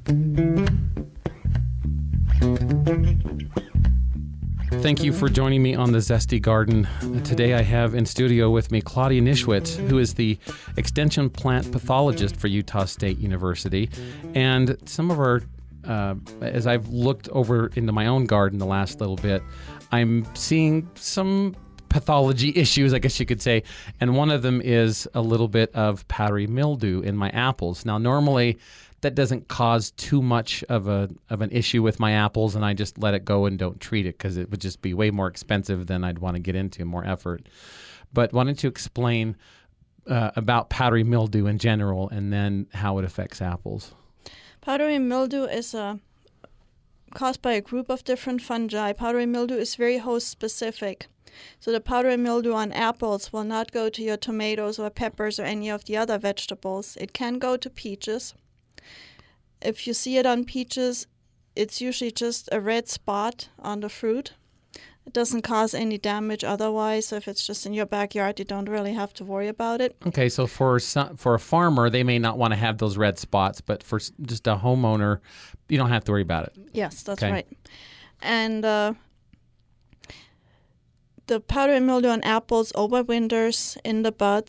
Thank you for joining me on the Zesty Garden. Today I have in studio with me Claudia Nischwitz, who is the extension plant pathologist for Utah State University. And some of our, as I've looked over into my own garden the last little bit, I'm seeing some pathology issues, I guess you could say. And one of them is a little bit of powdery mildew in my apples. Now, normally that doesn't cause too much of an issue with my apples, and I just let it go and don't treat it because it would just be way more expensive than I'd want to get into, more effort. But why don't you explain about powdery mildew in general and then how it affects apples? Powdery mildew is caused by a group of different fungi. Powdery mildew is very host specific. So the powdery mildew on apples will not go to your tomatoes or peppers or any of the other vegetables. It can go to peaches. If you see it on peaches, it's usually just a red spot on the fruit. It doesn't cause any damage otherwise. So if it's just in your backyard, you don't really have to worry about it. Okay, so for a farmer, they may not want to have those red spots, but for just a homeowner, you don't have to worry about it. Yes, that's right. And the powdery mildew on apples overwinters in the bud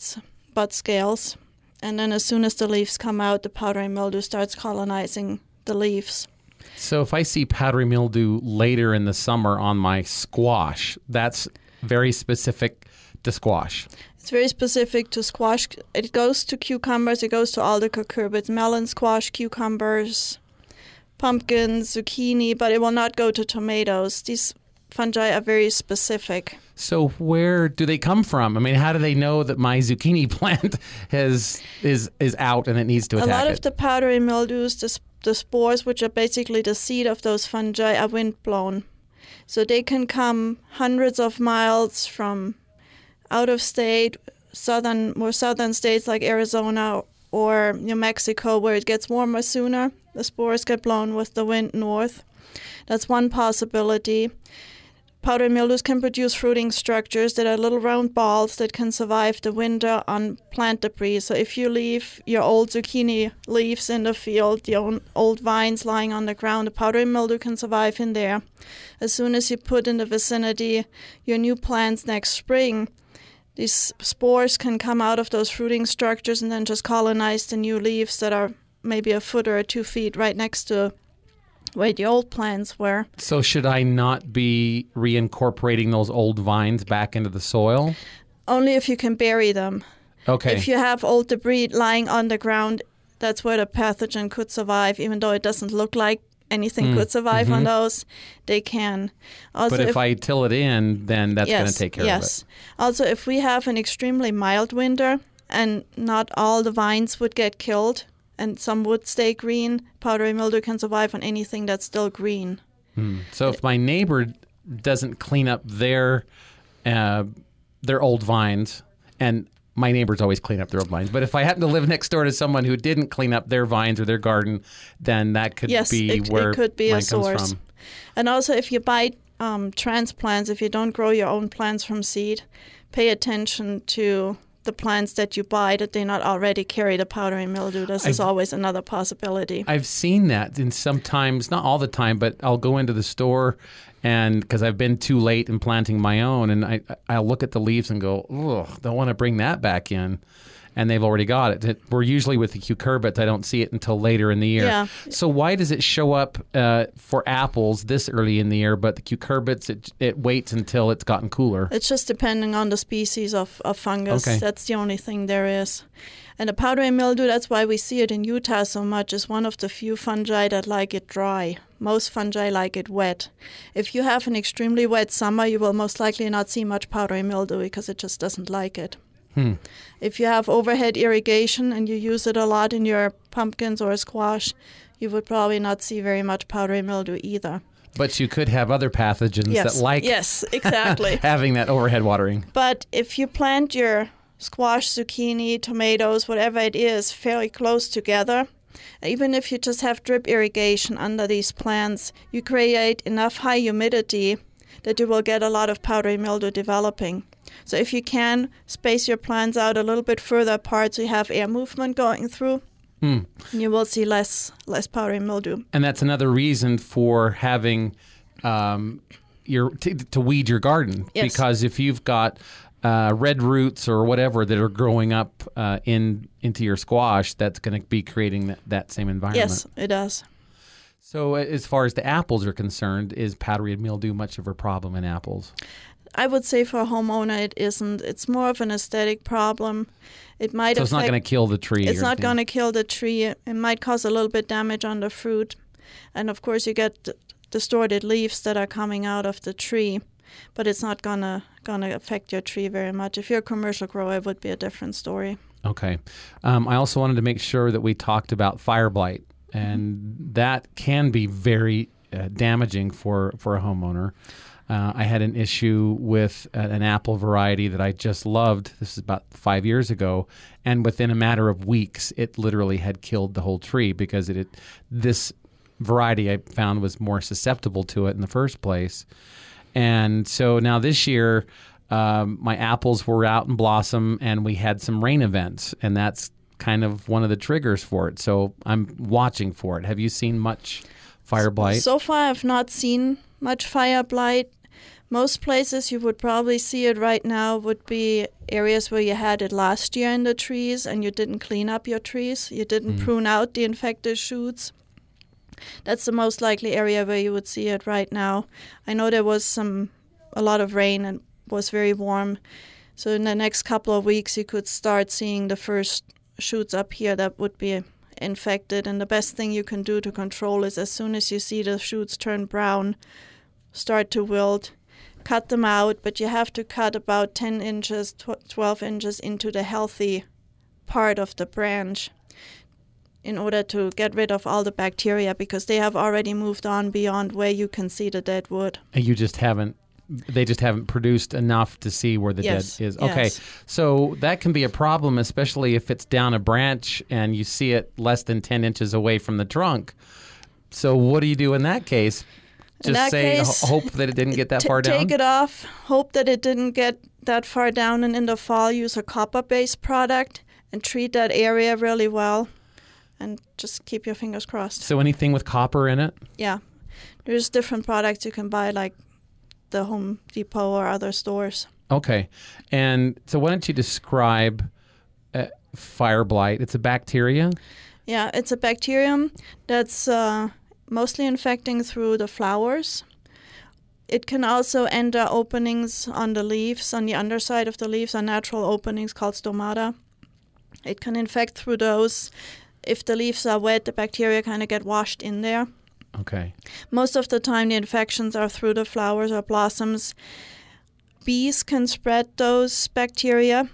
scales. And then as soon as the leaves come out, the powdery mildew starts colonizing the leaves. So if I see powdery mildew later in the summer on my squash, that's very specific to squash. It's very specific to squash. It goes to cucumbers. It goes to all the cucurbits, melon, squash, cucumbers, pumpkins, zucchini, but it will not go to tomatoes. These fungi are very specific. So where do they come from? I mean, how do they know that my zucchini plant is out and it needs to attack it? A lot of the powdery mildews, the spores, which are basically the seed of those fungi, are wind-blown. So they can come hundreds of miles from out of state, more southern states like Arizona or New Mexico, where it gets warmer sooner. The spores get blown with the wind north. That's one possibility. Powdery mildews can produce fruiting structures that are little round balls that can survive the winter on plant debris. So if you leave your old zucchini leaves in the field, the old vines lying on the ground, the powdery mildew can survive in there. As soon as you put in the vicinity your new plants next spring, these spores can come out of those fruiting structures and then just colonize the new leaves that are maybe a foot or 2 feet right next to where the old plants were. So should I not be reincorporating those old vines back into the soil? Only if you can bury them. Okay. If you have old debris lying on the ground, that's where the pathogen could survive, even though it doesn't look like anything could survive on those, they can. Also, but if I till it in, then that's going to take care of it. Yes. Also, if we have an extremely mild winter and not all the vines would get killed, and some would stay green, powdery mildew can survive on anything that's still green. So if my neighbor doesn't clean up their old vines, and my neighbors always clean up their old vines, but if I happen to live next door to someone who didn't clean up their vines or their garden, then that could be where it could be mine a source. comes from. And also if you buy transplants, if you don't grow your own plants from seed, pay attention to the plants that you buy, that they not already carry the powdery mildew. This is always another possibility. I've seen that, and sometimes, not all the time, but I'll go into the store, and because I've been too late in planting my own, and I'll look at the leaves and go, ugh, don't want to bring that back in. And they've already got it. We're usually with the cucurbits. I don't see it until later in the year. Yeah. So why does it show up for apples this early in the year, but the cucurbits, it waits until it's gotten cooler? It's just depending on the species of fungus. Okay. That's the only thing there is. And the powdery mildew, that's why we see it in Utah so much, is one of the few fungi that like it dry. Most fungi like it wet. If you have an extremely wet summer, you will most likely not see much powdery mildew because it just doesn't like it. If you have overhead irrigation and you use it a lot in your pumpkins or squash, you would probably not see very much powdery mildew either. But you could have other pathogens that like yes, exactly. having that overhead watering. But if you plant your squash, zucchini, tomatoes, whatever it is, fairly close together, even if you just have drip irrigation under these plants, you create enough high humidity that you will get a lot of powdery mildew developing. So if you can space your plants out a little bit further apart so you have air movement going through, You will see less powdery mildew. And that's another reason for having to weed your garden. Yes. Because if you've got red roots or whatever that are growing up into your squash, that's going to be creating that same environment. Yes, it does. So as far as the apples are concerned, is powdery mildew much of a problem in apples? I would say for a homeowner it isn't. It's more of an aesthetic problem. It might So it's not going to kill the tree. It's not going to kill the tree. It might cause a little bit damage on the fruit. And of course you get distorted leaves that are coming out of the tree. But it's not gonna affect your tree very much. If you're a commercial grower, it would be a different story. Okay. I also wanted to make sure that we talked about fire blight. And that can be very damaging for a homeowner. I had an issue with an apple variety that I just loved. This is about 5 years ago. And within a matter of weeks, it literally had killed the whole tree because this variety I found was more susceptible to it in the first place. And so now this year, my apples were out in blossom and we had some rain events. And that's kind of one of the triggers for it. So I'm watching for it. Have you seen much fire blight? So far, I've not seen much fire blight. Most places you would probably see it right now would be areas where you had it last year in the trees and you didn't clean up your trees. You didn't prune out the infected shoots. That's the most likely area where you would see it right now. I know there was a lot of rain and was very warm. So in the next couple of weeks, you could start seeing the first shoots up here that would be infected. And the best thing you can do to control is as soon as you see the shoots turn brown, start to wilt, cut them out, but you have to cut about 10 inches, 12 inches into the healthy part of the branch in order to get rid of all the bacteria because they have already moved on beyond where you can see the dead wood. And they just haven't produced enough to see where the dead is. Okay, yes. So that can be a problem, especially if it's down a branch and you see it less than 10 inches away from the trunk. So what do you do in that case? Hope that it didn't get that far down? Take it off, hope that it didn't get that far down, and in the fall use a copper-based product and treat that area really well and just keep your fingers crossed. So anything with copper in it? Yeah. There's different products you can buy like the Home Depot or other stores. Okay. And so why don't you describe fire blight? It's a bacteria? Yeah, it's a bacterium that's mostly infecting through the flowers. It can also enter openings on the leaves, on the underside of the leaves are natural openings called stomata. It can infect through those. If the leaves are wet, the bacteria kind of get washed in there. Okay. Most of the time the infections are through the flowers or blossoms. Bees can spread those bacteria.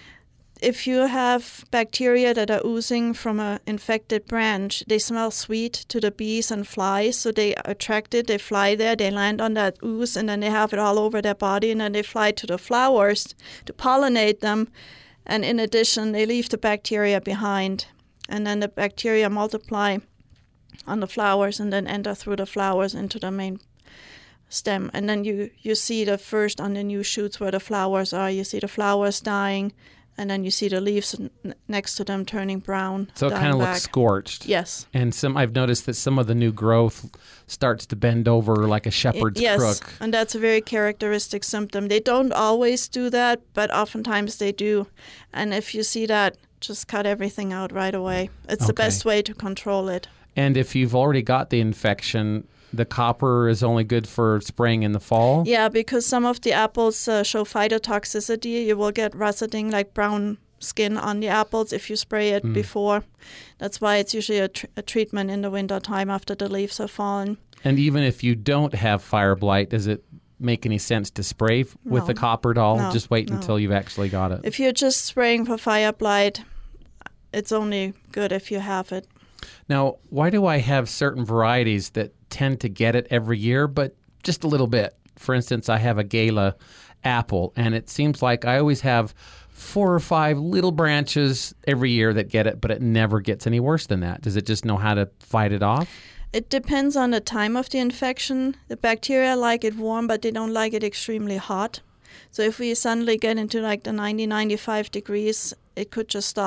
If you have bacteria that are oozing from an infected branch, they smell sweet to the bees and flies, so they are attracted, they fly there, they land on that ooze, and then they have it all over their body, and then they fly to the flowers to pollinate them, and in addition, they leave the bacteria behind, and then the bacteria multiply on the flowers and then enter through the flowers into the main stem, and then you see the first on the new shoots where the flowers are, you see the flowers dying, and then you see the leaves next to them turning brown. So it kind of looks scorched. Yes. And I've noticed that some of the new growth starts to bend over like a shepherd's crook. Yes, and that's a very characteristic symptom. They don't always do that, but oftentimes they do. And if you see that, just cut everything out right away. It's the best way to control it. And if you've already got the infection, the copper is only good for spraying in the fall? Yeah, because some of the apples show phytotoxicity. You will get russeting, like brown skin on the apples if you spray it before. That's why it's usually a treatment in the winter time after the leaves have fallen. And even if you don't have fire blight, does it make any sense to spray with the copper at all? No, just wait until you've actually got it. If you're just spraying for fire blight, it's only good if you have it. Now, why do I have certain varieties that tend to get it every year, but just a little bit? For instance, I have a Gala apple, and it seems like I always have 4 or 5 little branches every year that get it, but it never gets any worse than that. Does it just know how to fight it off? It depends on the time of the infection. The bacteria like it warm, but they don't like it extremely hot. So if we suddenly get into like the 90, 95 degrees, it could just stop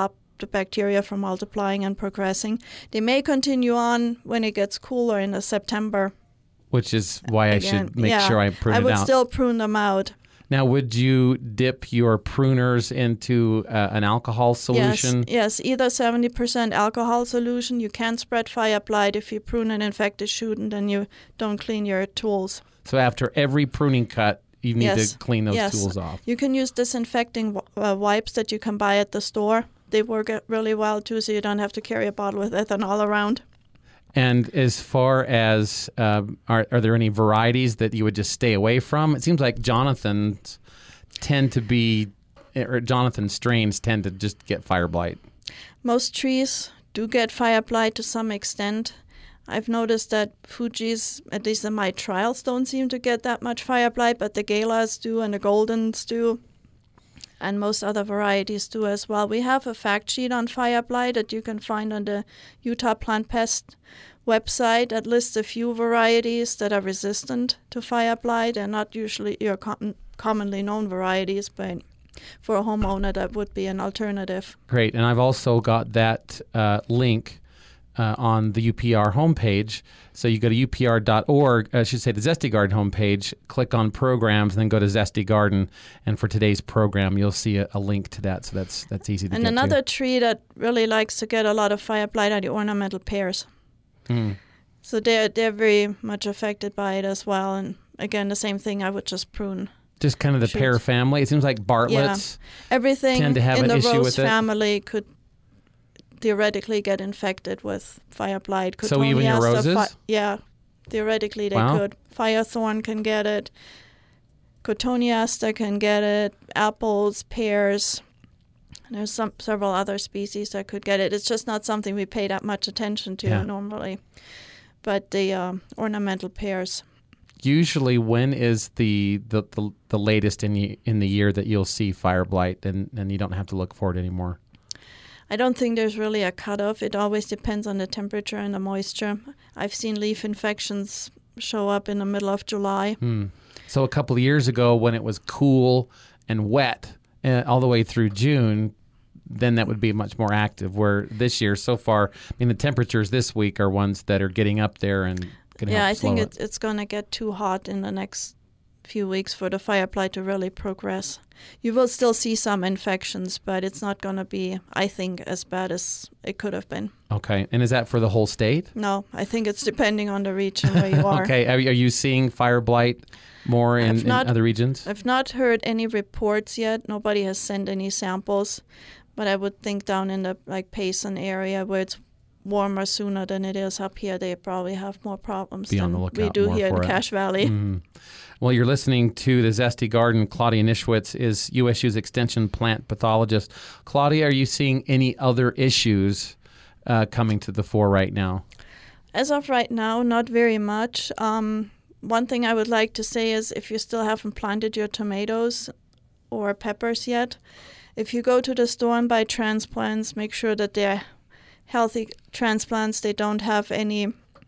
the bacteria from multiplying and progressing. They may continue on when it gets cooler in September. Which is why I should make sure I prune it out. I would still prune them out. Now, would you dip your pruners into an alcohol solution? Yes, either 70% alcohol solution. You can spread fire blight if you prune an infected shoot and then you don't clean your tools. So after every pruning cut, you need to clean those tools off. You can use disinfecting wipes that you can buy at the store. They work really well too, so you don't have to carry a bottle with ethanol around. And as far as, are there any varieties that you would just stay away from? It seems like Jonathan strains tend to just get fire blight. Most trees do get fire blight to some extent. I've noticed that Fuji's, at least in my trials, don't seem to get that much fire blight, but the Galas do and the Goldens do, and most other varieties do as well. We have a fact sheet on fire blight that you can find on the Utah Plant Pest website that lists a few varieties that are resistant to fire blight. They're not usually your commonly known varieties, but for a homeowner, that would be an alternative. Great. And I've also got that link on the UPR homepage. So you go to upr.org, I should say the Zesty Garden homepage, click on programs, and then go to Zesty Garden. And for today's program, you'll see a link to that. So that's easy to get to. And another tree that really likes to get a lot of fire blight are the ornamental pears. So they're very much affected by it as well. And again, the same thing, I would just prune. Just kind of the pear family. It seems like Bartlett's everything tend to have in an the issue rose with it. family could theoretically get infected with fire blight. So even your roses? Theoretically they could. Firethorn can get it. Cotoneaster can get it. Apples, pears. There's several other species that could get it. It's just not something we pay that much attention to normally. But the ornamental pears. Usually, when is the latest in the year that you'll see fire blight, and you don't have to look for it anymore? I don't think there's really a cutoff. It always depends on the temperature and the moisture. I've seen leaf infections show up in the middle of July. So a couple of years ago, when it was cool and wet all the way through June, then that would be much more active. Where this year, so far, the temperatures this week are ones that are getting up there and can help I slow think it's going to get too hot in the next few weeks for the fire blight to really progress. You will still see some infections, but it's not going to be, I think, as bad as it could have been. Okay. And is that for the whole state? No, I think it's depending on the region where you are. Okay. Are you seeing fire blight more in other regions? I've not heard any reports yet. Nobody has sent any samples. But I would think down in the Payson area where it's warmer sooner than it is up here, they probably have more problems than we do here in Cache Valley. Mm-hmm. Well, you're listening to the Zesty Garden. Claudia Nischwitz is USU's Extension Plant Pathologist. Claudia, are you seeing any other issues coming to the fore right now? As of right now, not very much. One thing I would like to say is if you still haven't planted your tomatoes or peppers yet, if you go to the store and buy transplants, make sure that they're healthy transplants. They don't have any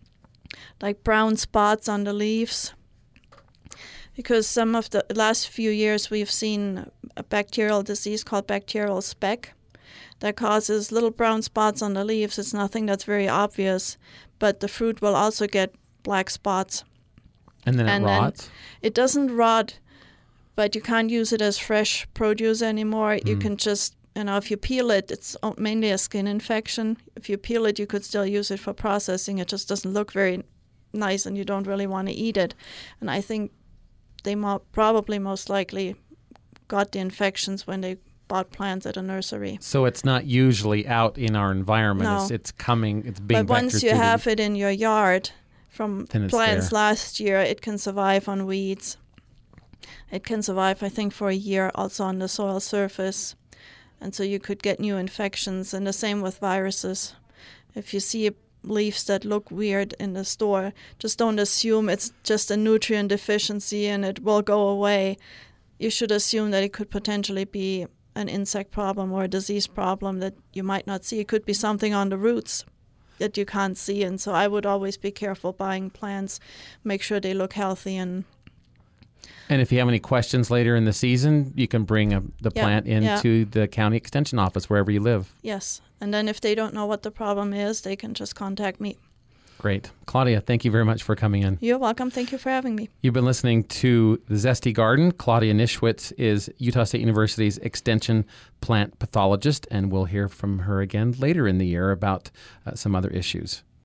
brown spots on the leaves. Because some of the last few years we've seen a bacterial disease called bacterial speck that causes little brown spots on the leaves. It's nothing that's very obvious, but the fruit will also get black spots. And then it rots? It doesn't rot, but you can't use it as fresh produce anymore. You can just, if you peel it, it's mainly a skin infection. If you peel it, you could still use it for processing. It just doesn't look very nice and you don't really want to eat it. And I think they probably most likely got the infections when they bought plants at a nursery. So it's not usually out in our environment. No. It's coming, it's being But once you have it in your yard from plants there. last year, it can survive on weeds. It can survive, I think, for a year also on the soil surface. And so you could get new infections. And the same with viruses. If you see leaves that look weird in the store, just don't assume it's just a nutrient deficiency and it will go away. You should assume that it could potentially be an insect problem or a disease problem that you might not see. It could be something on the roots that you can't see. And so I would always be careful buying plants, make sure they look healthy and And if you have any questions later in the season, you can bring the plant into the county extension office wherever you live. Yes. And then if they don't know what the problem is, they can just contact me. Great. Claudia, thank you very much for coming in. You're welcome. Thank you for having me. You've been listening to The Zesty Garden. Claudia Nischwitz is Utah State University's extension plant pathologist, and we'll hear from her again later in the year about some other issues.